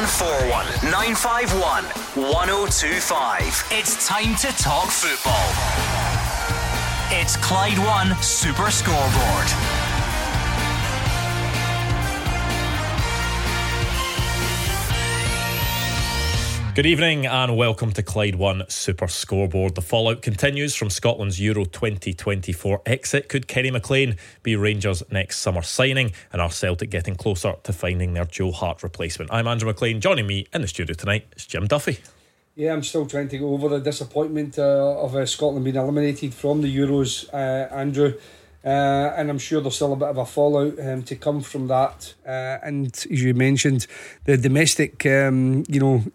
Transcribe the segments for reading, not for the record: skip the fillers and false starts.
0141 951 1025. It's time to talk football. It's Clyde One Super Scoreboard. Good evening and welcome to Clyde One Super Scoreboard. The fallout continues from Scotland's Euro 2024 exit. Could Kenny McLean be Rangers' next summer signing? And are Celtic getting closer to finding their Joe Hart replacement? I'm Andrew McLean. Joining me in the studio tonight is Jim Duffy. Yeah, I'm still trying to go over the disappointment of Scotland being eliminated from the Euros, Andrew. And I'm sure there's still a bit of a fallout to come from that. And as you mentioned, the domestic game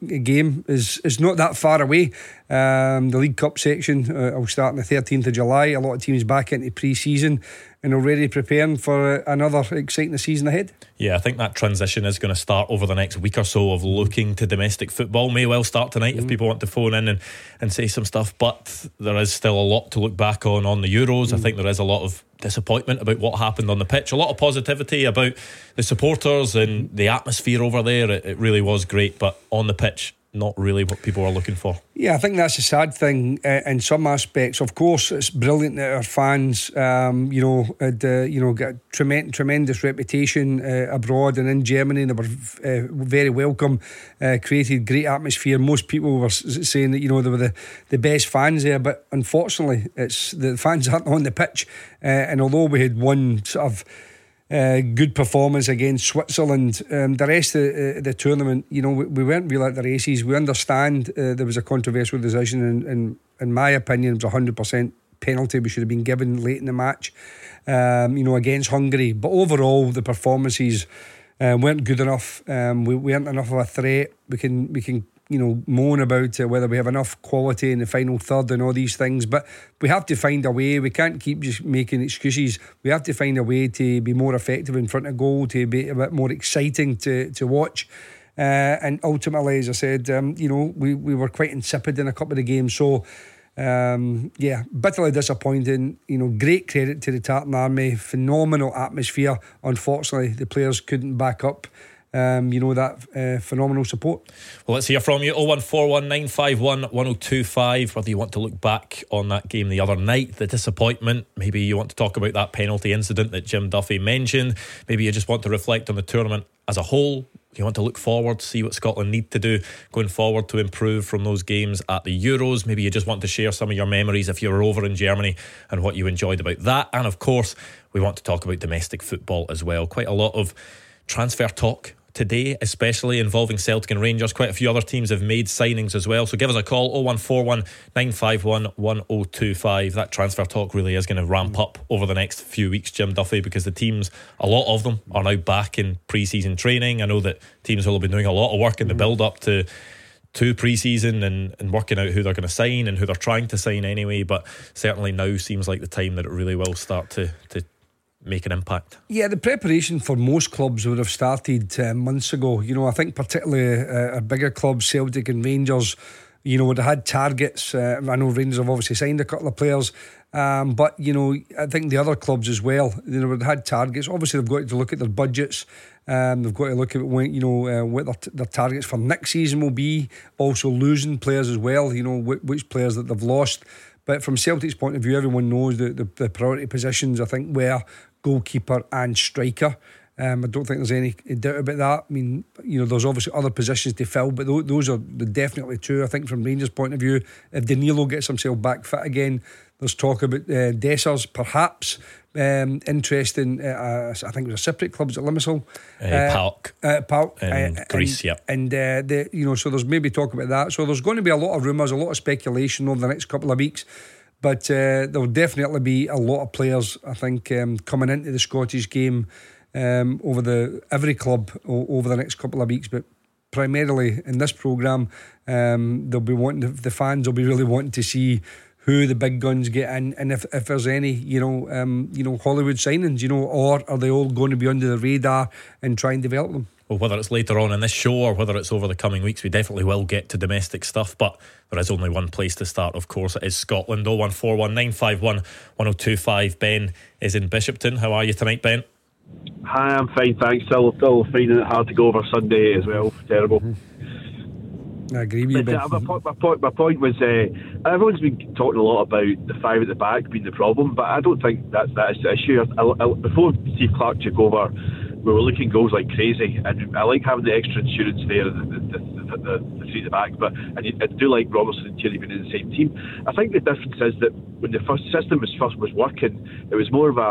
is not that far away. The League Cup section will start on the 13th of July. A lot of teams back into pre-season and already preparing for another exciting season ahead. Yeah, I think that transition is going to start over the next week or so of looking to domestic football. May well start tonight if people want to phone in and say some stuff, but there is still a lot to look back on the Euros. I think there is a lot of disappointment about what happened on the pitch, a lot of positivity about the supporters and the atmosphere over there. It really was great, but on the pitch, not really what people are looking for. Yeah, I think that's a sad thing in some aspects. Of course, it's brilliant that our fans, had got a tremendous reputation abroad and in Germany. They were very welcome, created great atmosphere. Most people were saying that they were the best fans there, but unfortunately, it's the fans aren't on the pitch. And although we had one sort of good performance against Switzerland, the rest of the tournament, we weren't really at the races. We understand there was a controversial decision, and in my opinion it was 100% penalty we should have been given late in the match, against Hungary. But overall the performances weren't good enough. We weren't enough of a threat. We can moan about whether we have enough quality in the final third and all these things, but we have to find a way. We can't keep just making excuses. We have to find a way to be more effective in front of goal, to be a bit more exciting to watch. And ultimately, as I said, we were quite insipid in a couple of the games. So bitterly disappointing. Great credit to the Tartan Army, phenomenal atmosphere. Unfortunately, the players couldn't back up that phenomenal support. Well, let's hear from you. 0141 951 1025. Whether you want to look back on that game the other night, the disappointment, maybe you want to talk about that penalty incident that Jim Duffy mentioned, maybe you just want to reflect on the tournament as a whole. You want to look forward, see what Scotland need to do going forward to improve from those games at the Euros. Maybe you just want to share some of your memories if you were over in Germany and what you enjoyed about that. And of course, we want to talk about domestic football as well. Quite a lot of transfer talk today, especially involving Celtic and Rangers. Quite a few other teams have made signings as well, so give us a call, 0141 951 1025. That transfer talk really is going to ramp up over the next few weeks, Jim Duffy, because the teams, a lot of them are now back in pre-season training. I know that teams will have been doing a lot of work in the build-up to pre-season and working out who they're going to sign and who they're trying to sign anyway, but certainly now seems like the time that it really will start to make an impact. Yeah, the preparation for most clubs would have started months ago. I think particularly our bigger clubs, Celtic and Rangers, would have had targets. I know Rangers have obviously signed a couple of players, but I think the other clubs as well, would have had targets. Obviously they've got to look at their budgets. They've got to look at what their targets for next season will be. Also losing players as well, which players that they've lost. But from Celtic's point of view, everyone knows that the priority positions, I think, were goalkeeper and striker. I don't think there's any doubt about that. I mean, there's obviously other positions to fill, but those are definitely two. I think from Rangers' point of view, if Danilo gets himself back fit again, there's talk about Dessers perhaps interesting. I think it was a Cypriot club, at Limassol, PAOK in Greece, and so there's maybe talk about that. So there's going to be a lot of rumours, a lot of speculation over the next couple of weeks. But there'll definitely be a lot of players, I think, coming into the Scottish game over every club over the next couple of weeks. But primarily in this programme, they'll be wanting the fans will be really wanting to see who the big guns get in, and if there's any Hollywood signings, or are they all going to be under the radar and try and develop them? Well, whether it's later on in this show or whether it's over the coming weeks, we definitely will get to domestic stuff, but there is only one place to start, of course. It is Scotland. 0141 951 1025. Ben is in Bishopton. How are you tonight, Ben? Hi, I'm fine, thanks. Still finding it hard to go over Sunday as well. Terrible. I agree with you, Ben. My point was, everyone's been talking a lot about the five at the back being the problem, but I don't think that's the issue. Before Steve Clarke took over, we were looking goals like crazy, and I like having the extra insurance there, the three at the back. But I do like Robertson and Tierney being in the same team. I think the difference is that when the first system was working, it was more of a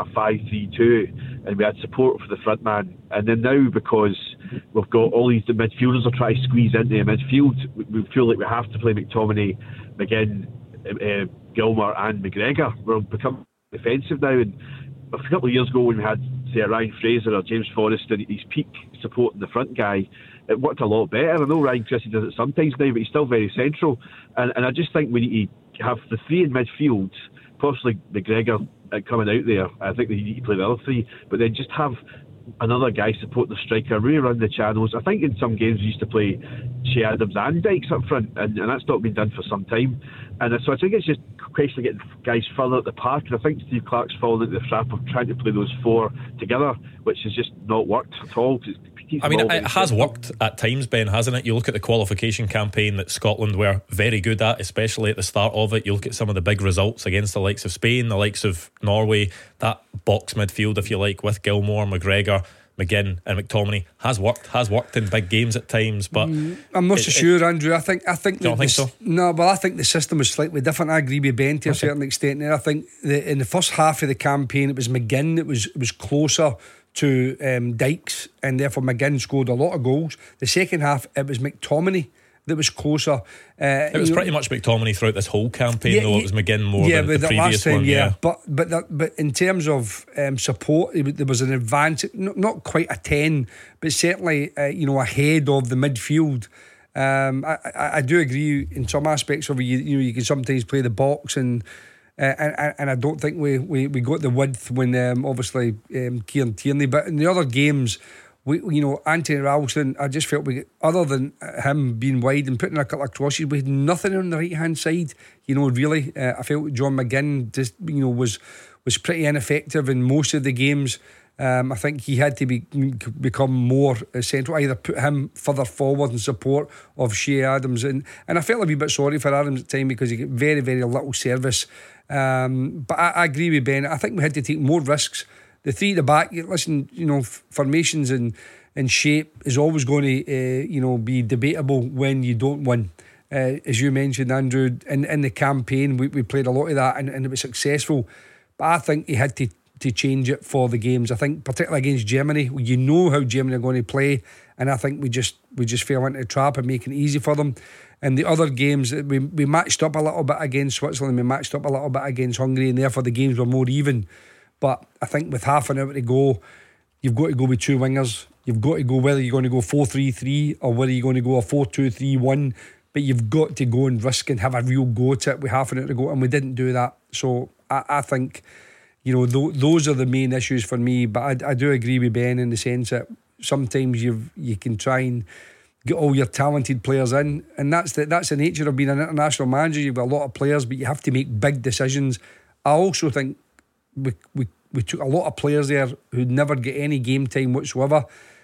5-3-2, and we had support for the front man. And then now, because we've got all these midfielders are trying to squeeze into the midfield, we feel like we have to play McTominay, McGinn, Gilmour and McGregor. We're becoming defensive now, and a couple of years ago when we had, say, a Ryan Fraser or James Forrest and his peak supporting the front guy, it worked a lot better. I know Ryan Christie does it sometimes now, but he's still very central. And I just think we need to have the three in midfield, possibly McGregor coming out there. I think they need to play the other three, but then just have another guy supporting the striker, really run the channels. I think in some games we used to play Shea Adams and Dykes up front, and that's not been done for some time. And so I think it's just a question of getting guys further at the park, and I think Steve Clarke's fallen into the trap of trying to play those four together, which has just not worked at all. I mean, it has worked at times, Ben, hasn't it? You look at the qualification campaign that Scotland were very good at, especially at the start of it. You look at some of the big results against the likes of Spain, the likes of Norway. That box midfield, if you like, with Gilmour, McGregor, McGinn and McTominay has worked in big games at times, but I'm not so sure, Andrew. I think don't think so? No, but I think the system was slightly different. I agree with Ben to a certain extent there. I think in the first half of the campaign it was McGinn that was closer to Dykes, and therefore McGinn scored a lot of goals. The second half it was McTominay that was closer. It was pretty much McTominay throughout this whole campaign, though. It was McGinn more than the previous time, one. Yeah, but in terms of support, there was an advance, not quite a 10, but certainly ahead of the midfield. I do agree in some aspects of it. You can sometimes play the box and I don't think we got the width when obviously Kieran Tierney, but in the other games, Anthony Ralston, I just felt other than him being wide and putting a couple of crosses, we had nothing on the right hand side. Really, I felt John McGinn just was pretty ineffective in most of the games. I think he had to become more central, either put him further forward in support of Shea Adams, and I felt a wee bit sorry for Adams at the time because he got very, very little service. But I agree with Ben. I think we had to take more risks. The three at the back, listen, formations and shape is always going to be debatable when you don't win. As you mentioned, Andrew, in the campaign we played a lot of that and it was successful. But I think he had to change it for the games. I think particularly against Germany, how Germany are going to play, and I think we just fell into the trap and making it easy for them. And the other games, we matched up a little bit against Switzerland, we matched up a little bit against Hungary, and therefore the games were more even. But I think with half an hour to go, you've got to go with two wingers. You've got to go whether you're going to go 4-3-3 or whether you're going to go a 4-2-3-1. But you've got to go and risk and have a real go at it with half an hour to go, and we didn't do that. So I think those are the main issues for me. But I do agree with Ben in the sense that sometimes you can try and get all your talented players in, and that's the nature of being an international manager. You've got a lot of players, but you have to make big decisions. I also think we took a lot of players there who'd never get any game time whatsoever.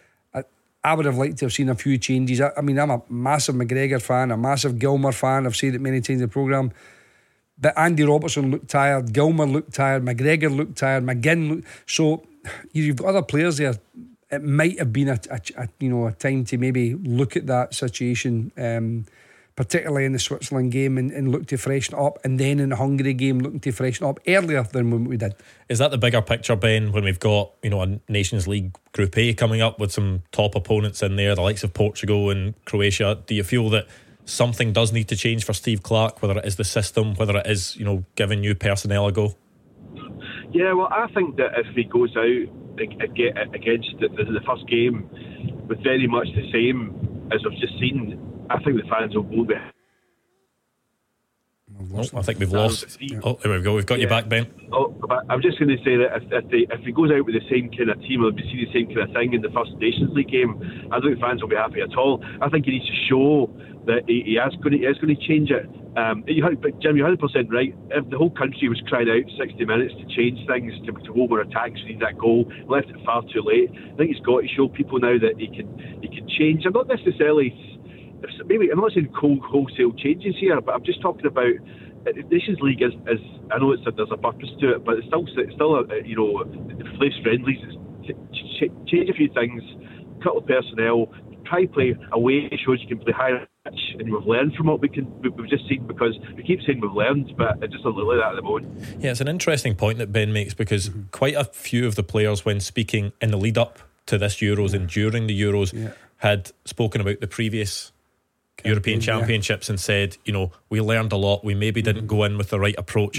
I would have liked to have seen a few changes. I mean, I'm a massive McGregor fan, a massive Gilmour fan. I've said it many times in the programme. But Andy Robertson looked tired, Gilmour looked tired, McGregor looked tired, McGinn looked... So you've got other players there. It might have been a time to maybe look at that situation, particularly in the Switzerland game, and look to freshen up, and then in the Hungary game looking to freshen up earlier than when we did. Is that the bigger picture, Ben, when we've got a Nations League Group A coming up with some top opponents in there, the likes of Portugal and Croatia? Do you feel that something does need to change for Steve Clarke, whether it is the system, whether it is giving new personnel a go? Yeah, well, I think that if he goes out against the first game with very much the same as we've just seen, I think the fans will be. I think we've lost. Oh, there we go. We've got you back, Ben. Oh, but I'm just going to say that if he goes out with the same kind of team, we'll be seeing the same kind of thing in the first Nations League game. I don't think fans will be happy at all. I think he needs to show that he is going to change it. But Jim, you're 100% right. If the whole country was crying out 60 minutes to change things, to over attacks, we need that goal, left it far too late. I think he's got to show people now that he can change. I'm not necessarily, maybe I'm not saying wholesale changes here, but I'm just talking about Nations League is I know there's a purpose to it, but it's still place friendlies. Change a few things, cut the personnel, try play away, shows you can play higher pitch, and we've learned from what we've just seen, because we keep saying we've learned, but it just doesn't look like that at the moment. Yeah, it's an interesting point that Ben makes, because quite a few of the players, when speaking in the lead up to this Euros and during the Euros, had spoken about the previous European Championships and said, we learned a lot, we maybe didn't go in with the right approach.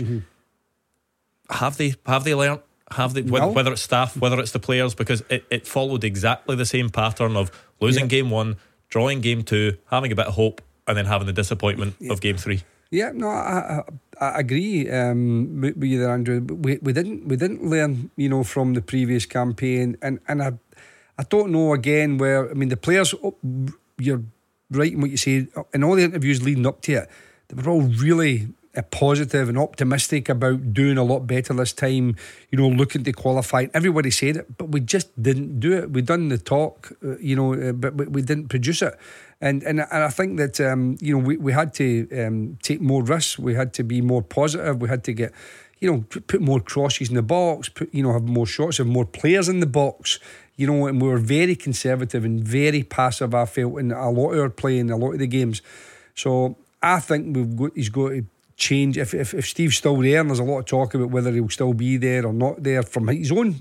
Have they learned? Whether it's staff, whether it's the players, because it followed exactly the same pattern of losing game 1, drawing game 2, having a bit of hope, and then having the disappointment of game 3. Yeah, no, I agree with you there, Andrew. We didn't learn, from the previous campaign, and I don't know again where. I mean, the players, you're right in what you say. In all the interviews leading up to it, they were all really positive and optimistic about doing a lot better this time, looking to qualify. Everybody said it, but we just didn't do it. We done the talk, but we didn't produce it. And I think that we had to take more risks. We had to be more positive. We had to get put more crosses in the box, have more shots, have more players in the box. And we were very conservative and very passive, I felt, in a lot of our play in a lot of the games. So I think he's got to change. If Steve's still there, and there's a lot of talk about whether he'll still be there or not there from his own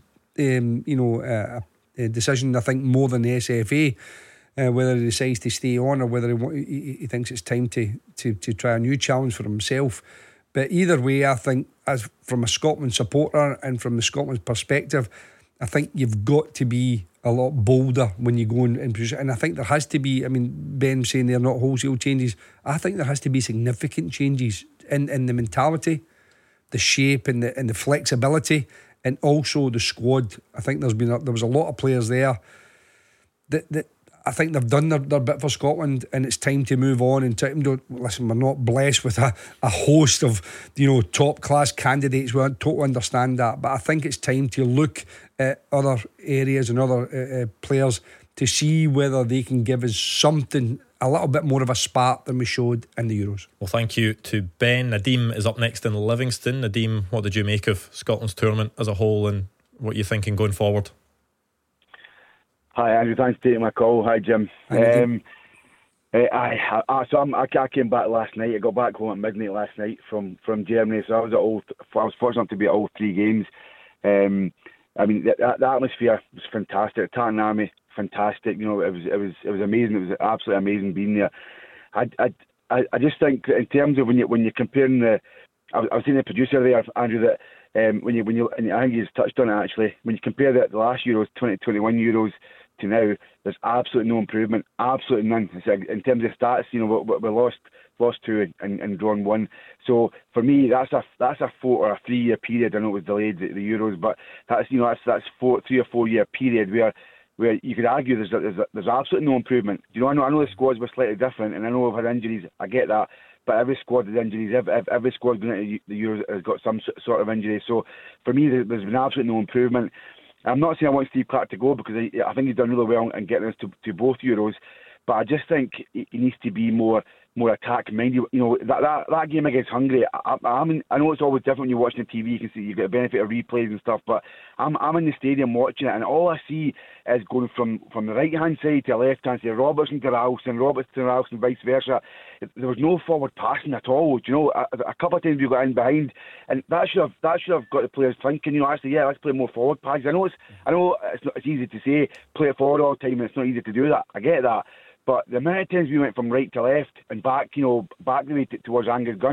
decision, I think, more than the SFA, whether he decides to stay on or whether he thinks it's time to try a new challenge for himself. But either way, I think, as from a Scotland supporter and from the Scotland perspective, I think you've got to be a lot bolder when you go and produce it. And I think there has to be, Ben saying they're not wholesale changes, I think there has to be significant changes in the mentality, the shape and the flexibility, and also the squad. I think there was a lot of players there that I think they've done their bit for Scotland, and it's time to move on. And listen, we're not blessed with a host of top class candidates. We totally understand that, but I think it's time to look at other areas and other players to see whether they can give us something, a little bit more of a spark than we showed in the Euros. Well, thank you to Ben. Nadeem is up next in Livingston. Nadeem, what did you make of Scotland's tournament as a whole, and what are you thinking going forward? Hi Andrew, thanks for taking my call. Hi Jim. I came back last night. I got back home at midnight last night from Germany, so I was fortunate to be at all 3 games. The atmosphere was fantastic. The Tartan Army, fantastic. It was amazing. It was absolutely amazing being there. I just think, in terms of when you're comparing I was saying the producer there, Andrew, that when you I think he's touched on it actually. When you compare the last Euros, 2021 Euros, to now, there's absolutely no improvement, absolutely none. In terms of stats, we lost 2 and drawn 1. So for me, that's a 4 or a 3 year period. I know it was delayed the Euros, but that's 3 or 4 year period where you could argue there's absolutely no improvement. I know the squads were slightly different, and I know we've had injuries. I get that. But every squad has injuries. Every squad going into the Euros has got some sort of injury. So for me, there's been absolutely no improvement. I'm not saying I want Steve Clarke to go, because I think he's done really well in getting us to both Euros. But I just think he needs to be more attack minded. That game against Hungary. I know it's always different when you're watching the TV. You can see you get the benefit of replays and stuff. But I'm in the stadium watching it, and all I see is going from the right hand side to the left hand side. Robertson to Ralston, vice versa. There was no forward passing at all. A couple of times we got in behind, and that should have got the players thinking. Let's play more forward passes. I know it's easy to say play it forward all the time, and it's not easy to do that. I get that. But the amount of times we went from right to left and back, back the way towards Angus Gunn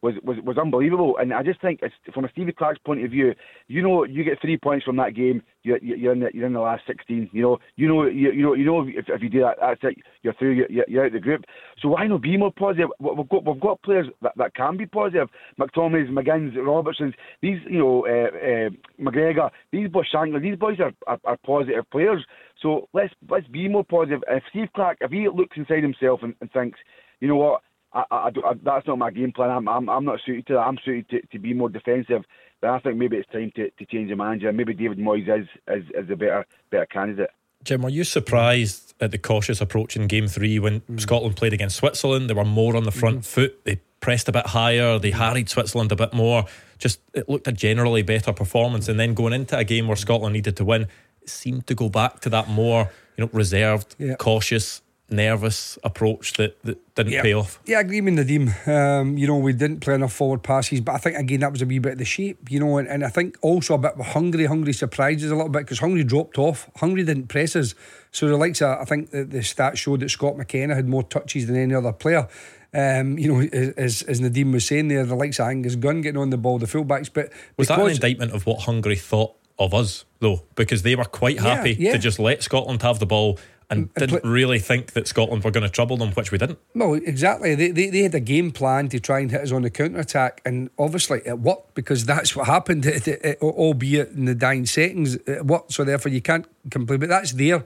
was unbelievable. And I just think, from a Stevie Clarke's point of view, you get 3 points from that game. You're in the last 16. You know if you do that, that's it. You're through. You're out the group. So why not be more positive? We've got players that can be positive. McTominay's, McGinn's, Robertson's. These McGregor. These boys, Shankland. These boys are positive players. So let's be more positive. If Steve Clarke, if he looks inside himself and thinks, you know what, I that's not my game plan. I'm not suited to that. I'm suited to be more defensive. Then I think maybe it's time to change the manager. Maybe David Moyes is a better candidate. Jim, were you surprised at the cautious approach in Game 3 when Scotland played against Switzerland? They were more on the front foot. They pressed a bit higher. They harried Switzerland a bit more. Just, it looked a generally better performance. And then going into a game where Scotland needed to win, it seemed to go back to that more, reserved, cautious, nervous approach that didn't pay off. Yeah, I agree with Nadeem. We didn't play enough forward passes, but I think again that was a wee bit of the shape, and I think also a bit with Hungary surprised us a little bit because Hungary dropped off. Hungary didn't press us, so the likes of, I think the stats showed that Scott McKenna had more touches than any other player. As Nadeem was saying there, the likes of Angus Gunn getting on the ball, the fullbacks. But was that an indictment of what Hungary thought of us though? Because they were quite happy to just let Scotland have the ball and didn't really think that Scotland were going to trouble them, which we didn't. No, exactly. They had a game plan to try and hit us on the counter-attack, and obviously it worked because that's what happened, albeit in the dying seconds. It worked, so therefore you can't complain. But that's their,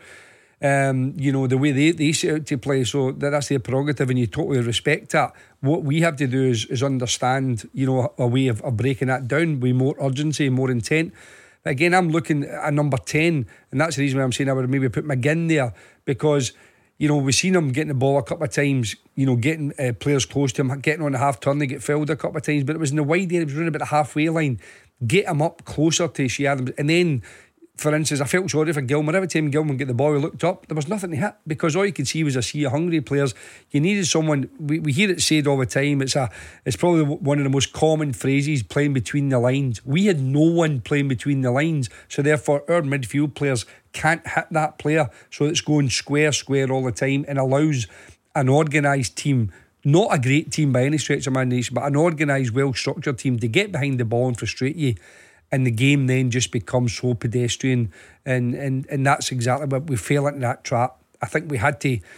the way they set out to play, so that's their prerogative, and you totally respect that. What we have to do is understand, a way of breaking that down with more urgency, more intent. Again, I'm looking at number 10, and that's the reason why I'm saying I would maybe put McGinn there, because we've seen him getting the ball a couple of times, getting players close to him, getting on the half turn, they get fouled a couple of times, but it was in the wide area, it was running about the halfway line. Get him up closer to Shea Adams, and then, for instance, I felt sorry for Gilmour. Every time Gilmour get the ball, he looked up, there was nothing to hit because all you could see was a sea of hungry players. You needed someone. We hear it said all the time. It's probably one of the most common phrases, playing between the lines. We had no one playing between the lines, so therefore our midfield players can't hit that player. So it's going square all the time and allows an organised team, not a great team by any stretch of imagination, but an organised, well-structured team to get behind the ball and frustrate you. And the game then just becomes so pedestrian, and that's exactly what we fell into, that trap. I think we had to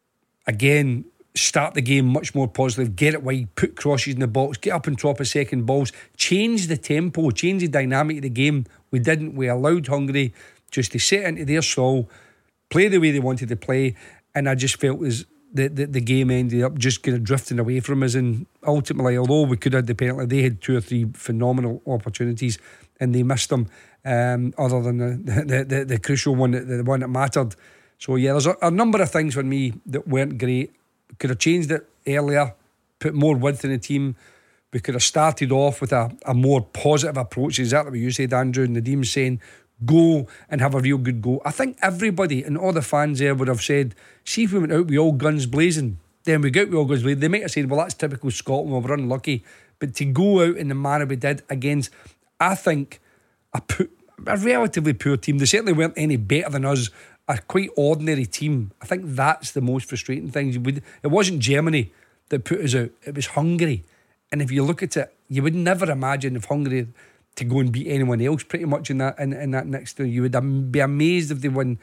again start the game much more positive, get it wide, put crosses in the box, get up and drop a second balls, change the tempo, change the dynamic of the game. We didn't. We allowed Hungary just to sit into their stall, play the way they wanted to play, and I just felt as the game ended up just kind of drifting away from us. And ultimately, although we could have had the penalty, they had 2 or 3 phenomenal opportunities and they missed them, other than the crucial one, the one that mattered. So yeah, there's a number of things for me that weren't great. We could have changed it earlier, put more width in the team. We could have started off with a more positive approach, exactly what you said, Andrew, and Nadeem saying go and have a real good go. I think everybody and all the fans there would have said, see if we went out with all guns blazing, then we got with all guns blazing. They might have said, well, that's typical Scotland, we were unlucky. But to go out in the manner we did against, I think, a relatively poor team, they certainly weren't any better than us, a quite ordinary team. I think that's the most frustrating thing. It wasn't Germany that put us out, it was Hungary. And if you look at it, you would never imagine if Hungary to go and beat anyone else pretty much in that next year. You would be amazed if they win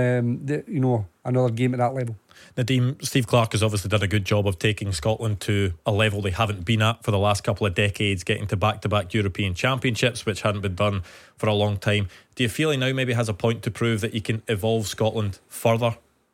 another game at that level. Nadeem, Steve Clarke has obviously done a good job of taking Scotland to a level they haven't been at for the last couple of decades, getting to back-to-back European Championships, which hadn't been done for a long time. Do you feel he now maybe has a point to prove that he can evolve Scotland further?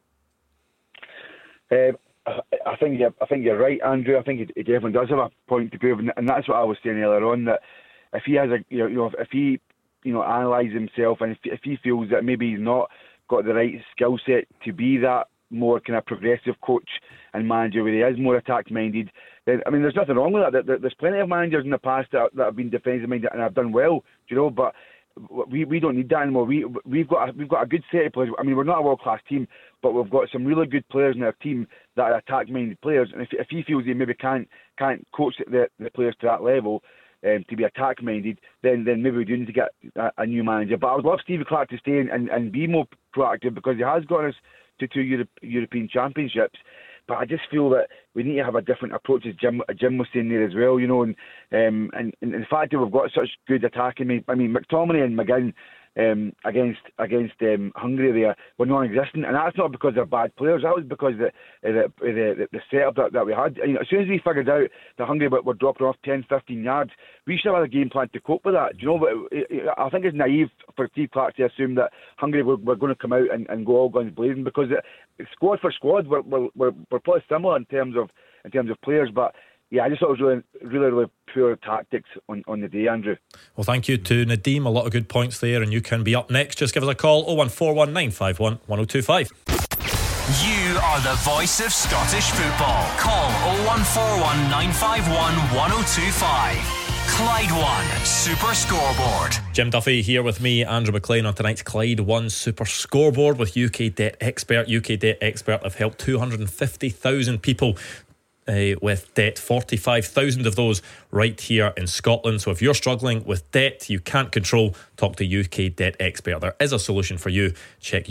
I think you're right, Andrew. I think he definitely does have a point to prove, and that's what I was saying earlier on, that if he has if he analyses himself, and if he feels that maybe he's not got the right skill set to be that more kind of progressive coach and manager where he is more attack minded, then I mean there's nothing wrong with that. There's plenty of managers in the past that have been defensive minded and have done well, but we don't need that anymore. We've got a good set of players. I mean, we're not a world class team, but we've got some really good players in our team that are attack minded players, and if he feels he maybe can't coach the players to that level, to be attack minded, then maybe we do need to get a new manager. But I would love Stevie Clarke to stay and be more proactive, because he has got us to 2 European Championships. But I just feel that we need to have a different approach, as Jim was saying there as well, you know, and the fact that we've got such good attacking. I mean, McTominay and McGinn against Hungary there were non-existent, and that's not because they're bad players. That was because the setup that we had. You know, as soon as we figured out that Hungary were dropping off 10-15 yards, we should have had a game plan to cope with that. Do you know? But I think it's naive for Steve Clarke to assume that Hungary were going to come out and go all guns blazing, because squad for squad we're probably similar in terms of players, but. Yeah, I just thought it was really poor tactics on the day, Andrew. Well, thank you to Nadeem. A lot of good points there, and you can be up next. Just give us a call, 0141 951 1025. You are the voice of Scottish football. Call 0141 951 1025. Clyde One Super Scoreboard. Jim Duffy here with me, Andrew McLean, on tonight's Clyde One Super Scoreboard with UK Debt Expert. UK Debt Expert have helped 250,000 people with debt, 45,000 of those right here in Scotland. So if you're struggling with debt you can't control, talk to UK Debt Expert. There is a solution for you. Check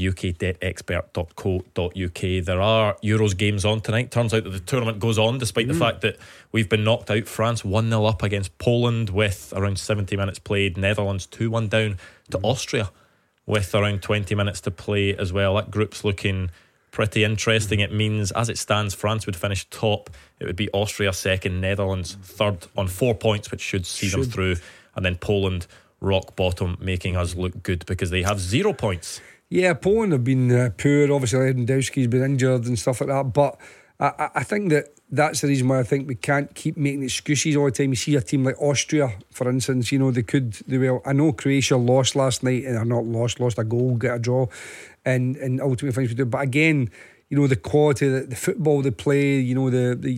ukdebtexpert.co.uk. There are Euros games on tonight. Turns out that the tournament goes on despite the fact that we've been knocked out. France 1-0 up against Poland with around 70 minutes played. Netherlands 2-1 down to Austria with around 20 minutes to play as well. That group's looking pretty interesting. It means, as it stands, France would finish top. It would be Austria second, Netherlands third on 4 points, which should see them through, and then Poland rock bottom, making us look good because they have 0 points. Yeah, Poland have been poor. Obviously Lewandowski's been injured and stuff like that, but I think that's the reason why I think we can't keep making excuses all the time. You see a team like Austria, for instance, you know, they will. I know Croatia lost last night, and not lost a goal, get a draw, and ultimately things we do. But again, you know, the quality, the football they play, you know,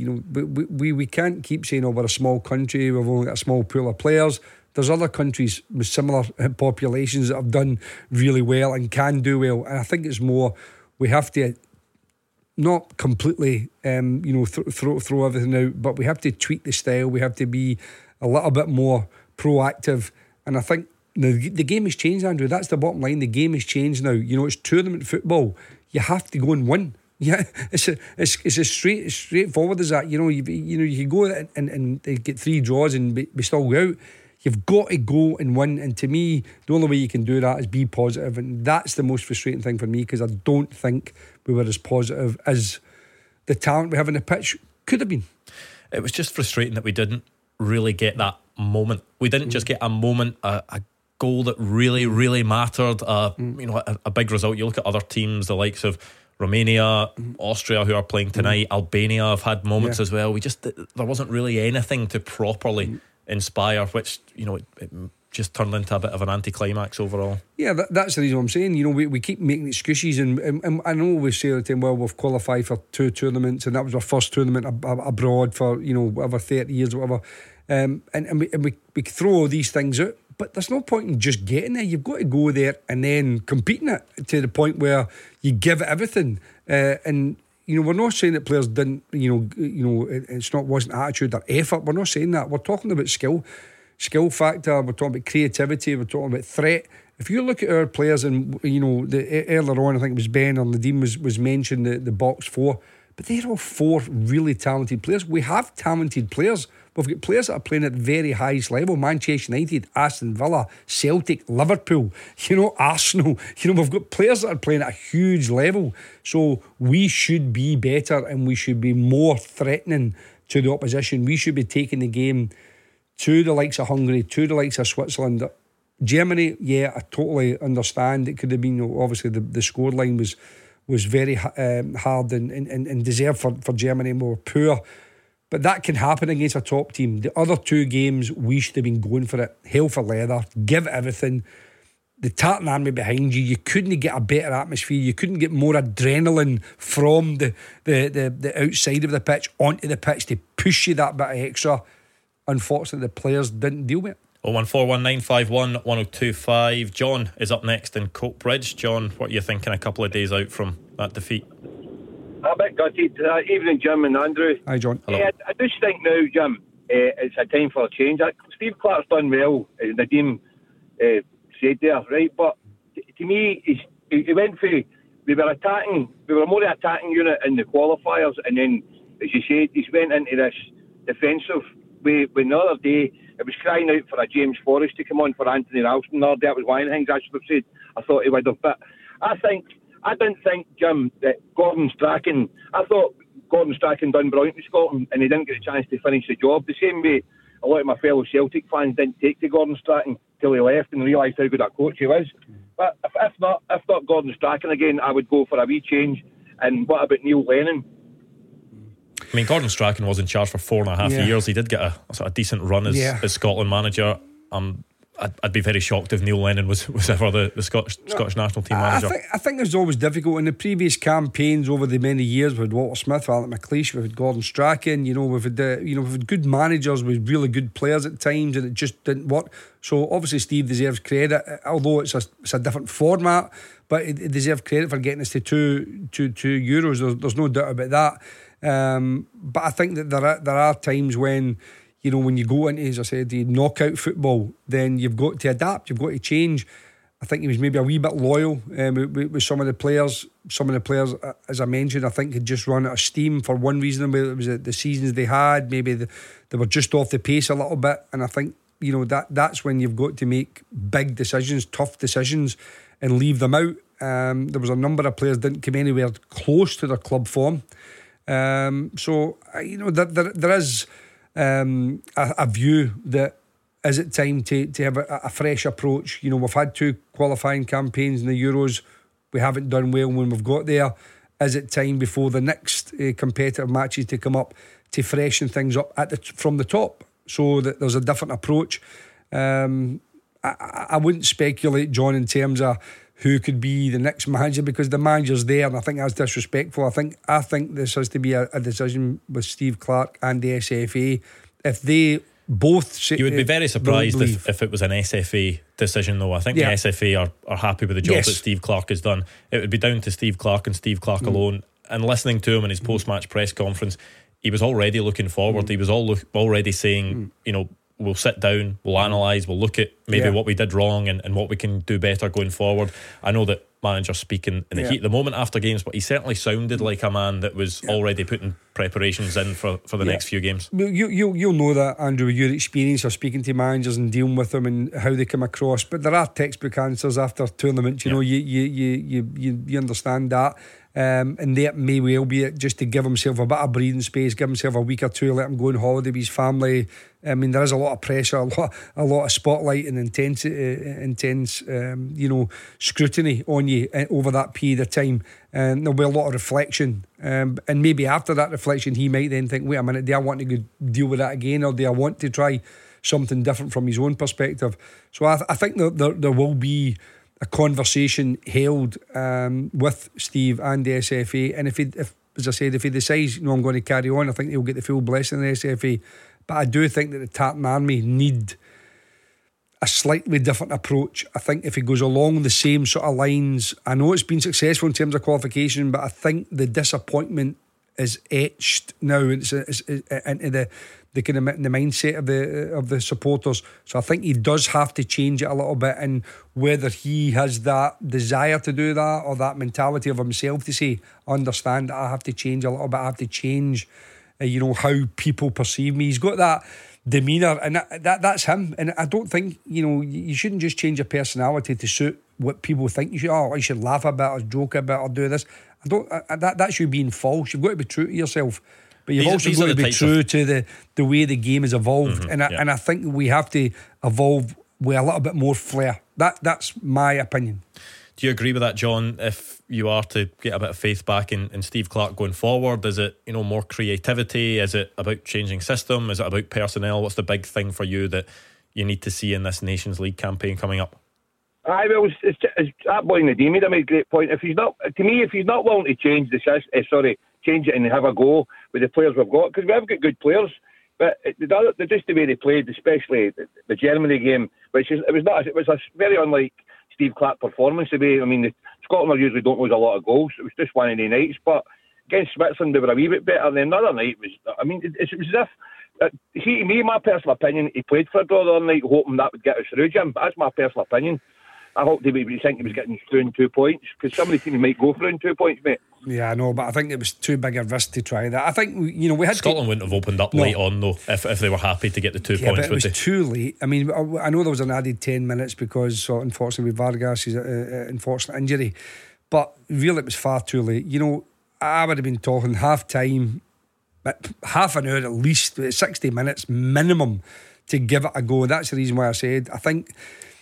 we can't keep saying, oh, we're a small country, we've only got a small pool of players. There's other countries with similar populations that have done really well and can do well, and I think it's more we have to not completely throw everything out, but we have to tweak the style. We have to be a little bit more proactive, and I think the game has changed, Andrew. That's the bottom line. The game has changed now. You know, it's tournament football. You have to go and win. Yeah, it's as straightforward as that. You know, you can go and get 3 draws and be still go out. You've got to go and win, and to me, the only way you can do that is be positive, and that's the most frustrating thing for me, because I don't think we were as positive as the talent we have on the pitch could have been. It was just frustrating that we didn't really get that moment. We didn't just get a moment, a goal that really, really mattered, a big result. You look at other teams, the likes of Romania, Austria, who are playing tonight, Albania have had moments as well. There wasn't really anything to properly inspire, which, you know, it just turned into a bit of an anticlimax overall. Yeah, that's the reason I'm saying, you know, we keep making excuses, and I know we say all the time, well, we've qualified for 2 tournaments, and that was our first tournament abroad for, you know, whatever, 30 years or whatever, and we throw all these things out, but there's no point in just getting there. You've got to go there and then competing it to the point where you give it everything, and you know, we're not saying that players didn't, wasn't attitude or effort. We're not saying that. We're talking about skill factor. We're talking about creativity. We're talking about threat. If you look at our players, and you know, earlier on, I think it was Ben or Nadeem was mentioned the box 4, but they're all 4 really talented players. We have talented players. We've got players that are playing at very highest level. Manchester United, Aston Villa, Celtic, Liverpool, you know, Arsenal. You know, we've got players that are playing at a huge level. So we should be better, and we should be more threatening to the opposition. We should be taking the game to the likes of Hungary, to the likes of Switzerland. Germany, yeah, I totally understand. It could have been, obviously, the scoreline was very hard and deserved for Germany, more poor. But that can happen against a top team. The other 2 games, we should have been going for it. Hell for leather. Give everything. The Tartan Army behind you. You couldn't get a better atmosphere. You couldn't get more adrenaline from the outside of the pitch onto the pitch to push you that bit of extra. Unfortunately, the players didn't deal with it. 01419511025. John is up next in Coatbridge. John, what are you thinking a couple of days out from that defeat? A bit gutted. Evening, Jim and Andrew. Hi, John. Hello. I just think now, Jim, it's a time for a change. Steve Clarke's done well, as Nadeem said there, right? But to me, he went for we were a more attacking unit in the qualifiers, and then, as you said, he went into this defensive way. When the other day, it was crying out for a James Forrest to come on for Anthony Ralston. That was one of the things I should have said. I thought he would have, but I didn't think, Jim, that Gordon Strachan. I thought Gordon Strachan done brilliant in Scotland, and he didn't get a chance to finish the job. The same way a lot of my fellow Celtic fans didn't take to Gordon Strachan till he left and realised how good a coach he was. But if not Gordon Strachan again, I would go for a wee change. And what about Neil Lennon? I mean, Gordon Strachan was in charge for 4.5 years. He did get a sort of decent run as Scotland manager. I'd be very shocked if Neil Lennon was ever the Scottish national team manager. I think it's always difficult in the previous campaigns over the many years. We've had Walter Smith, Alec McLeish, we've had Gordon Strachan. We've had good managers with really good players at times, and it just didn't work. So obviously Steve deserves credit, although it's a different format. But it deserves credit for getting us to two Euros. There's no doubt about that. But I think that there are times when, when you go into, as I said, the knockout football, then you've got to adapt, you've got to change. I think he was maybe a wee bit loyal with some of the players. Some of the players, as I mentioned, I think had just run out of steam for one reason. Whether it was the seasons they had, maybe they were just off the pace a little bit. And I think, that's when you've got to make big decisions, tough decisions, and leave them out. There was a number of players didn't come anywhere close to their club form. So there is a view that is it time to have a fresh approach. We've had 2 qualifying campaigns in the Euros. We haven't done well when we've got there. Is it time before the next competitive matches to come up to freshen things up from the top, so that there's a different approach? I wouldn't speculate, John, in terms of who could be the next manager, because the manager's there, and I think that's disrespectful. I think this has to be a decision with Steve Clarke and the SFA. If they both, you would be very surprised if it was an SFA decision, though. I think the SFA are happy with the job that Steve Clarke has done. It would be down to Steve Clarke and Steve Clarke alone. And listening to him in his post-match press conference, he was already looking forward. He was already saying, we'll sit down, we'll analyse, we'll look at maybe what we did wrong and what we can do better going forward. I know that managers speak in the heat of the moment after games, but he certainly sounded like a man that was already putting preparations in for the next few games. You'll know that, Andrew, with your experience of speaking to managers and dealing with them and how they come across. But there are textbook answers after tournaments. You understand that. And that may well be it, just to give himself a bit of breathing space, give himself a week or two, let him go on holiday with his family. I mean, there is a lot of pressure, a lot of spotlight and intense scrutiny on you over that period of time, and there'll be a lot of reflection, and maybe after that reflection he might then think, wait a minute, do I want to go deal with that again, or do I want to try something different from his own perspective? So I think there will be a conversation held with Steve and the SFA, and if as I said, if he decides, I'm going to carry on, I think he'll get the full blessing of the SFA. But I do think that the Tartan Army need a slightly different approach. I think if he goes along the same sort of lines, I know it's been successful in terms of qualification, but I think the disappointment is etched now into the kind of the mindset of the supporters. So I think he does have to change it a little bit, and whether he has that desire to do that or that mentality of himself to say, understand that I have to change a little bit, I have to change how people perceive me. He's got that demeanour, and that's him. And I don't think you shouldn't just change your personality to suit what people think you should. I should laugh a bit or joke a bit or do this. That's you being false. You've got to be true to yourself, but you've also got to be true to the way the game has evolved. And I think we have to evolve with a little bit more flair. That's my opinion. Do you agree with that, John? If you are to get a bit of faith back in Steve Clarke going forward, is it more creativity? Is it about changing system? Is it about personnel? What's the big thing for you that you need to see in this Nations League campaign coming up? It's that boy Nadimi that made a great point. If he's not willing to change change it and have a go with the players we've got, because we have got good players, but just the way they played, especially the Germany game, it was a very unlike Steve Clarke performance. Scotland usually don't lose a lot of goals. It was just one of the nights, but against Switzerland they were a wee bit better. And then the other night was as if my personal opinion, he played for a draw the other night hoping that would get us through, Jim. That's my personal opinion. I hope they would think he was getting through in 2 points, because some of the teams might go through in 2 points, mate. Yeah, I know, but I think it was too big a risk to try that. I think, we had Scotland wouldn't have opened up late on though if they were happy to get the 2 points. But it was too late. I mean, I know there was an added 10 minutes because unfortunately with Vargas' unfortunate injury, but really it was far too late. I would have been talking half time, half an hour at least, 60 minutes minimum to give it a go. That's the reason why I said I think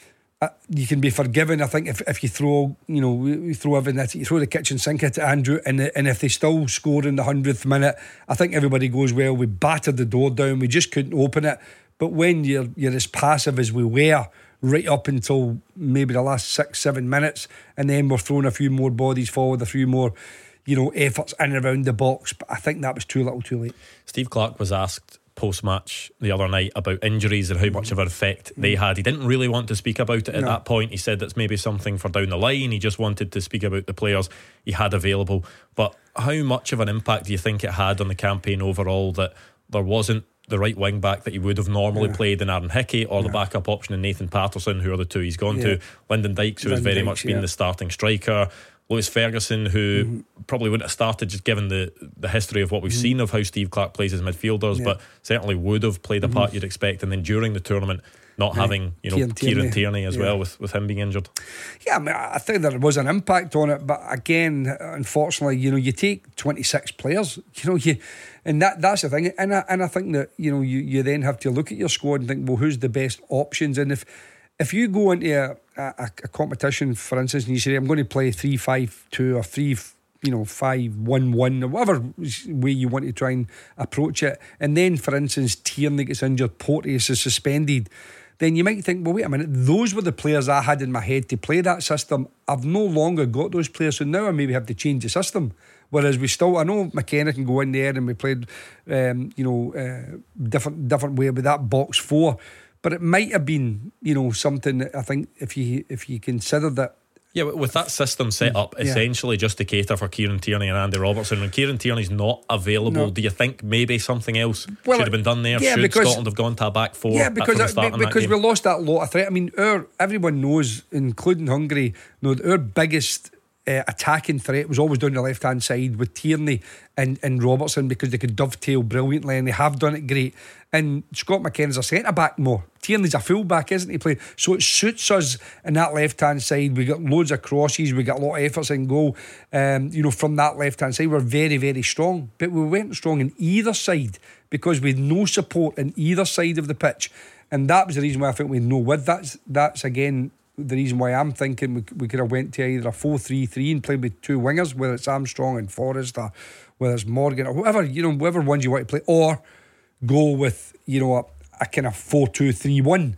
you can be forgiven. I think if you throw, we throw everything at it, you throw the kitchen sink at Andrew, and if they still score in the 100th minute, I think everybody goes, well, we battered the door down, we just couldn't open it. But when you're as passive as we were right up until maybe the last 6-7 minutes, and then we're throwing a few more bodies forward, a few more efforts in and around the box, but I think that was too little too late. Steve Clarke was asked post-match the other night about injuries and how much of an effect they had. He didn't really want to speak about it at that point. He said that's maybe something for down the line. He just wanted to speak about the players he had available. But how much of an impact do you think it had on the campaign overall that there wasn't the right wing back that he would have normally played in Aaron Hickey, or the backup option in Nathan Patterson, who are the two he's gone to, Lyndon Dykes, who has very much been the starting striker, Lewis Ferguson, who probably wouldn't have started just given the history of what we've seen of how Steve Clarke plays as midfielders, but certainly would have played a part you'd expect. And then during the tournament, not having Kieran Tierney as well, with him being injured. Yeah, I mean, I think there was an impact on it, but again, unfortunately, you take 26 players, and that's the thing. And I think that you then have to look at your squad and think, well, who's the best options? And if you go into a competition, for instance, and you say, I'm going to play 3-5-2 or 3-5-1-1 or whatever way you want to try and approach it, and then, for instance, Tierney gets injured, Porteous is suspended, then you might think, well, wait a minute, those were the players I had in my head to play that system. I've no longer got those players, so now I maybe have to change the system. Whereas I know McKenna can go in there and we played different way with that box four. But it might have been, something that I think if you consider that. Yeah, with that system set up essentially just to cater for Kieran Tierney and Andy Robertson, when Kieran Tierney's not available, do you think maybe something else should have been done there? Should Scotland have gone to a back four? Yeah, because we lost that lot of threat. I mean, everyone knows, including Hungary, that our biggest attacking threat was always down the left hand side with Tierney and Robertson, because they could dovetail brilliantly, and they have done it great. And Scott McKenna's a centre back more. Tierney's a full back, isn't he? Playing, so it suits us in that left hand side. We got loads of crosses, we got a lot of efforts in goal. From that left hand side, we're very, very strong. But we weren't strong in either side because we had no support in either side of the pitch, and that was the reason why I think we had no width. That's again the reason why I'm thinking we could have went to either a 4-3-3 and played with two wingers, whether it's Armstrong and Forrest, or whether it's Morgan, or whatever ones you want to play, or go with a kind of 4-2-3-1.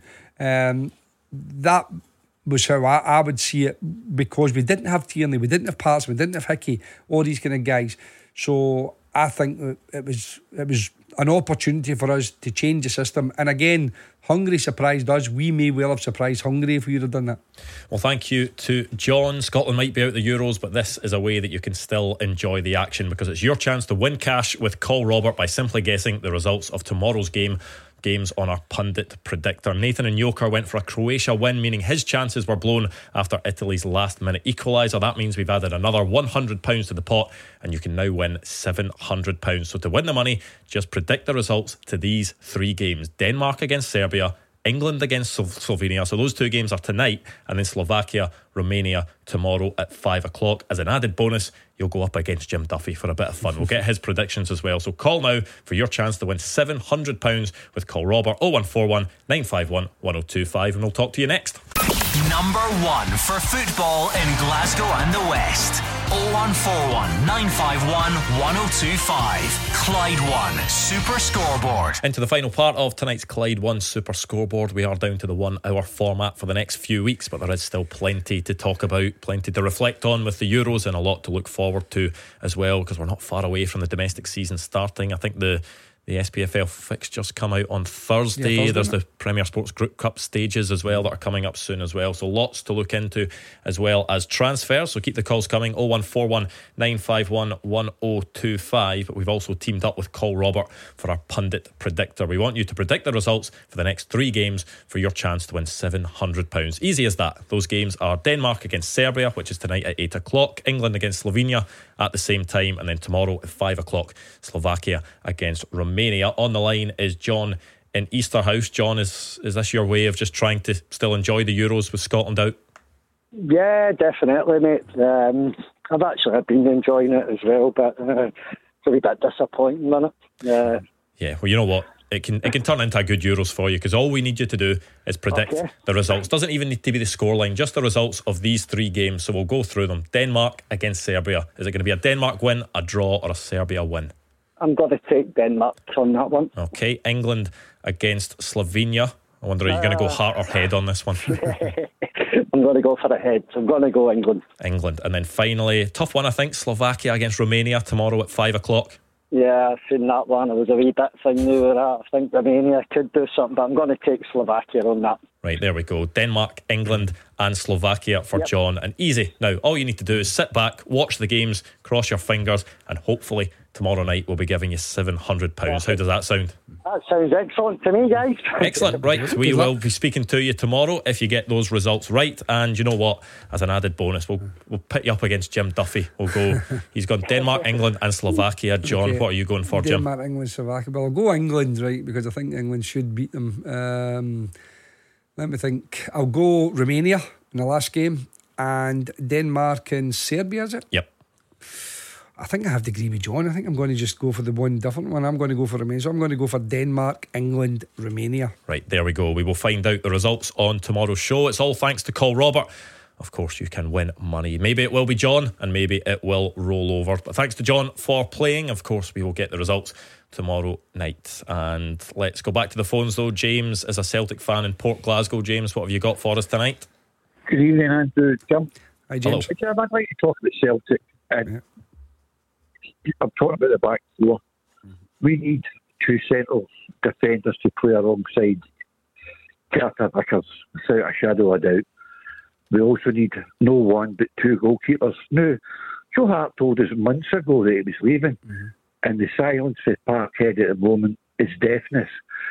That was how I would see it, because we didn't have Tierney, we didn't have Patterson, we didn't have Hickey, all these kind of guys. So I think it was an opportunity for us to change the system. And again, Hungary surprised us. We may well have surprised Hungary if we would have done that. Well, thank you to John. Scotland might be out the Euros, but this is a way that you can still enjoy the action, because it's your chance to win cash with Call Robert by simply guessing the results of tomorrow's games on our pundit predictor. Nathan in Yoker went for a Croatia win, meaning his chances were blown after Italy's last minute equaliser. That means we've added another £100 to the pot, and you can now win £700. So to win the money, just predict the results to these three games: Denmark against Serbia, England against Slovenia, so those two games are tonight, and then Slovakia, Romania tomorrow at 5 o'clock. As an added bonus, you'll go up against Jim Duffy for a bit of fun. We'll get his predictions as well. So call now for your chance to win £700 with Call Robert 0141 951 1025, and we'll talk to you next. Number one for football in Glasgow and the West. 0141 951 1025. Clyde One Super Scoreboard. Into the final part of tonight's Clyde One Super Scoreboard. We are down to the 1 hour format for the next few weeks, but there is still plenty to talk about, plenty to reflect on with the Euros, and a lot to look forward to as well, because we're not far away from the domestic season starting. I think the The SPFL fixtures come out on Thursday. There's the Premier Sports Group Cup stages as well that are coming up soon as well. So lots to look into, as well as transfers. So keep the calls coming. 0141 951 1025. But we've also teamed up with Call Robert for our pundit predictor. We want you to predict the results for the next 3 games for your chance to win £700. Easy as that. Those games are Denmark against Serbia, which is tonight at 8 o'clock. England against Slovenia at the same time. And then tomorrow at 5 o'clock, Slovakia against Romania. On the line is John in Easterhouse. John, is this your way of just trying to still enjoy the Euros with Scotland out? Yeah, definitely, mate. I've actually been enjoying it as well, but it's a wee bit disappointing, isn't it? Yeah, well, you know what? It can turn into a good Euros for you, because all we need you to do is predict the results. Doesn't even need to be the scoreline, just the results of these 3 games. So we'll go through them. Denmark against Serbia. Is it going to be a Denmark win, a draw, or a Serbia win? I'm going to take Denmark on that one. Okay, England against Slovenia. I wonder, are you going to go heart or head on this one? I'm going to go for the head. So I'm going to go England. England. And then finally, tough one, I think, Slovakia against Romania tomorrow at 5 o'clock. Yeah, I've seen that one. It was a wee bit thing with that. I think Romania could do something, but I'm going to take Slovakia on that. Right, there we go. Denmark, England and Slovakia for John. And easy. Now, all you need to do is sit back, watch the games, cross your fingers, and hopefully tomorrow night we'll be giving you £700. How does that sound? That sounds excellent to me, guys. Excellent. Right, we will be speaking to you tomorrow if you get those results right. And you know what? As an added bonus, we'll pit you up against Jim Duffy. We'll go. He's gone Denmark, England and Slovakia. John, what are you going for, Jim? Denmark, England, Slovakia. But I'll go England, right, because I think England should beat them. Let me think. I'll go Romania in the last game, and Denmark and Serbia, is it? Yep. I think I have to agree with John. I think I'm going to just go for the one different one. I'm going to go for Romania. So I'm going to go for Denmark, England, Romania. Right, there we go. We will find out the results on tomorrow's show. It's all thanks to Call Robert. Of course, you can win money. Maybe it will be John, and maybe it will roll over. But thanks to John for playing. Of course, we will get the results tomorrow night. And let's go back to the phones, though. James is a Celtic fan in Port Glasgow. James, what have you got for us tonight? Good evening, Andrew. Jim. Hi, James. I'd like to talk about Celtic. And I'm talking about the back four. We need 2 central defenders to play alongside Carter Vickers, without a shadow of a doubt. We also need no one but 2 goalkeepers. Now, Joe Hart told us months ago that he was leaving, and the silence for Parkhead at the moment is deafness.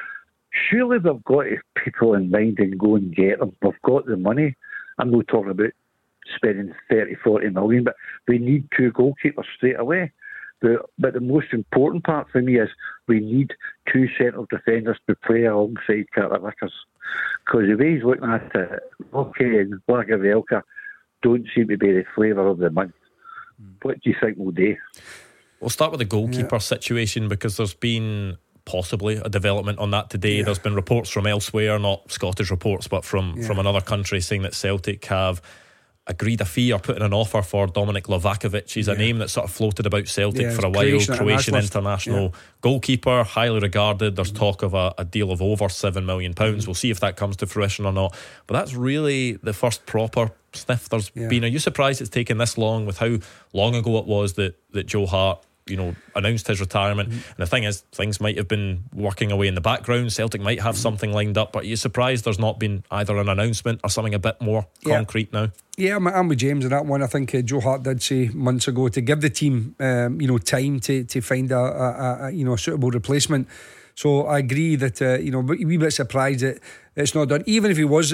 Surely we've got to people in mind and go and get them. We've got the money. I'm not talking about spending 30-40 million, but we need 2 goalkeepers straight away. But the most important part for me is we need 2 central defenders to play alongside Carter Vickers. Because the way he's looking at it, Rocky and Lagavelka don't seem to be the flavour of the month. What do you think we'll do? We'll start with the goalkeeper situation, because there's been possibly a development on that today. There's been reports from elsewhere, not Scottish reports, but from another country, saying that Celtic have agreed a fee or put in an offer for Dominik Lovakovic. He's a name that sort of floated about Celtic for a while. Croatian international goalkeeper, highly regarded. There's talk of a deal of over £7 million. We'll see if that comes to fruition or not. But that's really the first proper sniff there's been. Are you surprised it's taken this long, with how long ago it was that Joe Hart announced his retirement? And the thing is, things might have been working away in the background. Celtic might have something lined up, but are you surprised there's not been either an announcement or something a bit more concrete now? Yeah, I'm with James on that one. I think Joe Hart did say months ago to give the team time to find a suitable replacement. So I agree that a wee bit surprised that it's not done. Even if he was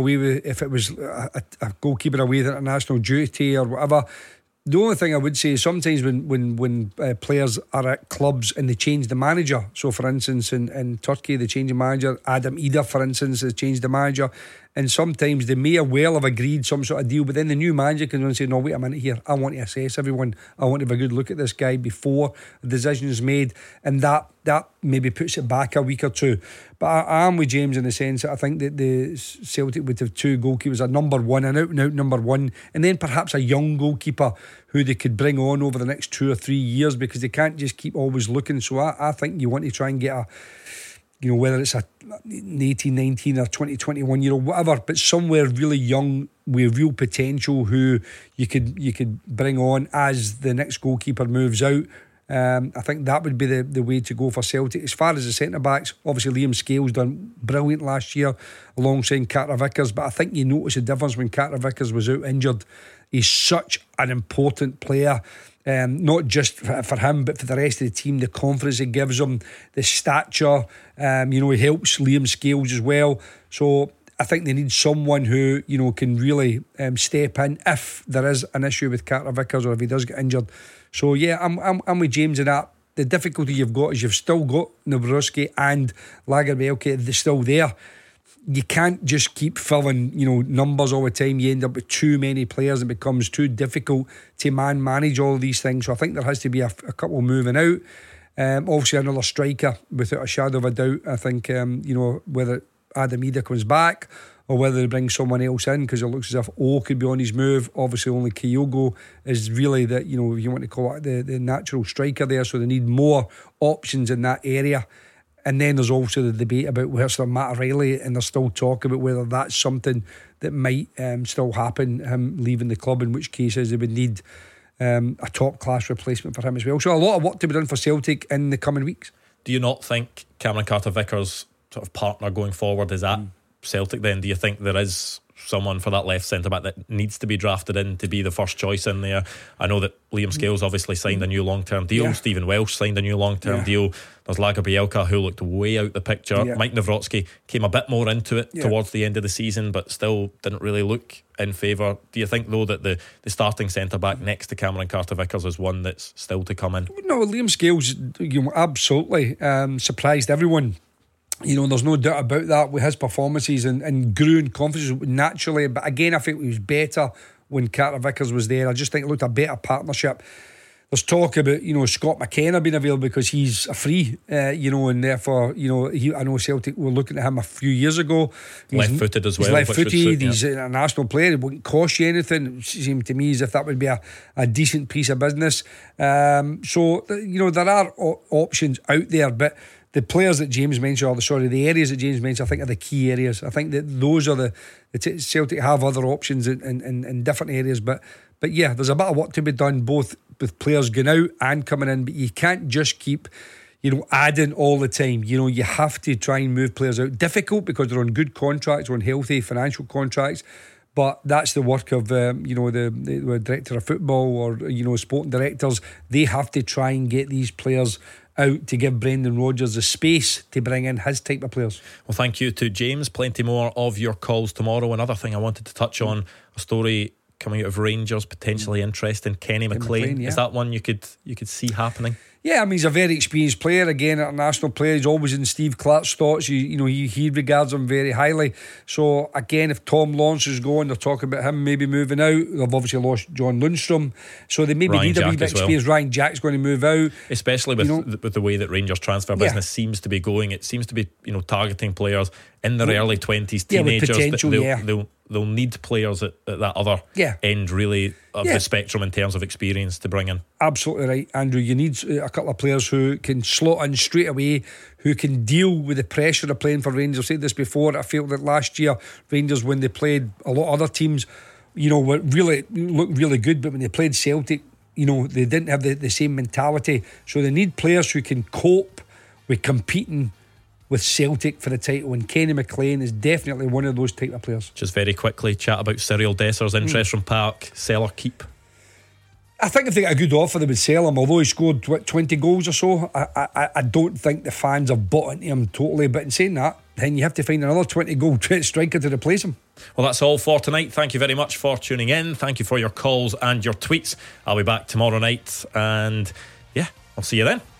if it was a goalkeeper away with international duty or whatever. The only thing I would say is sometimes when players are at clubs and they change the manager. So for instance in Turkey they change the manager. Adam Eder, for instance, has changed the manager, and sometimes they may well have agreed some sort of deal, but then the new manager can and say, no, wait a minute here, I want to assess everyone, I want to have a good look at this guy before the decision is made, and that maybe puts it back a week or two. But I am with James in the sense that I think that the Celtic would have 2 goalkeepers, a number one, an out and out number one, and then perhaps a young goalkeeper who they could bring on over the next 2 or 3 years, because they can't just keep always looking. So I think you want to try and get whether it's an 18, 19 or 20, 21 year old, whatever, but somewhere really young with real potential who you could bring on as the next goalkeeper moves out. I think that would be the way to go for Celtic. As far as the centre backs, obviously Liam Scales done brilliant last year alongside Carter Vickers, but I think you notice the difference when Carter Vickers was out injured. He's such an important player, not just for him but for the rest of the team. The confidence he gives them, the stature, he helps Liam Scales as well. So I think they need someone who can really step in if there is an issue with Carter Vickers or if he does get injured. So yeah, I'm with James in that. The difficulty you've got is you've still got Nawrocki and Lagerbielke, they're still there. You can't just keep filling numbers all the time. You end up with too many players. It becomes too difficult to manage all of these things. So I think there has to be a couple moving out. Obviously another striker without a shadow of a doubt. I think whether Adam Ida comes back or whether they bring someone else in, because it looks as if O could be on his move. Obviously only Kyogo is really if you want to call it the natural striker there, so they need more options in that area. And then there's also the debate about where's there Matt O'Reilly, and there's still talk about whether that's something that might still happen, him leaving the club, in which cases they would need a top class replacement for him as well. So a lot of work to be done for Celtic in the coming weeks. Do you not think Cameron Carter-Vickers' sort of partner going forward is at Celtic then? Do you think there is someone for that left centre-back that needs to be drafted in to be the first choice in there? I know that Liam Scales obviously signed a new long-term deal. Yeah. Stephen Welsh signed a new long-term deal. There's Lagerbielke, who looked way out the picture. Yeah. Mike Nawrocki came a bit more into it towards the end of the season, but still didn't really look in favour. Do you think though that the starting centre-back next to Cameron Carter-Vickers is one that's still to come in? No, Liam Scales absolutely surprised everyone. There's no doubt about that with his performances and grew in confidence naturally. But again, I think he was better when Carter Vickers was there. I just think it looked a better partnership. There's talk about Scott McKenna being available because he's a free, and therefore I know Celtic were looking at him a few years ago. Left-footed as well. He's left-footed. He's an international player. It wouldn't cost you anything. It seemed to me as if that would be a decent piece of business. So there are options out there, but the players that James mentioned, the areas that James mentioned, I think are the key areas. I think that those are the Celtic have other options in different areas, but yeah, there's a bit of work to be done both with players going out and coming in. But you can't just keep adding all the time. You have to try and move players out. Difficult because they're on good contracts, they're on healthy financial contracts. But that's the work of the director of football or sporting directors. They have to try and get these players out to give Brendan Rodgers the space to bring in his type of players. Well, thank you to James. Plenty more of your calls tomorrow. Another thing I wanted to touch on, a story coming out of Rangers, potentially interest in Kenny McLean. Is that one you could see happening? Yeah, I mean, he's a very experienced player. Again, international player. He's always in Steve Clarke's thoughts. He regards him very highly. So again, if Tom Lawrence is going, they're talking about him maybe moving out. They've obviously lost John Lundstrom, so they maybe need a wee bit of experience. Ryan Jack's going to move out, especially with the way that Rangers transfer business seems to be going. It seems to be targeting players in their early 20s, teenagers. With potential, they'll need players at that other end really of the spectrum in terms of experience to bring in. Absolutely right, Andrew. You need a couple of players who can slot in straight away, who can deal with the pressure of playing for Rangers. I've said this before. I felt that last year Rangers, when they played a lot of other teams, looked really good, but when they played Celtic, they didn't have the same mentality. So they need players who can cope with competing with Celtic for the title, and Kenny McLean is definitely one of those type of players. Just very quickly, chat about Cyril Desser's interest from Park. Sell or keep? I think if they get a good offer, they would sell him. Although he scored 20 goals or so, I don't think the fans have bought into him totally. But in saying that, then you have to find another 20-goal striker to replace him. Well, that's all for tonight. Thank you very much for tuning in. Thank you for your calls and your tweets. I'll be back tomorrow night, and I'll see you then.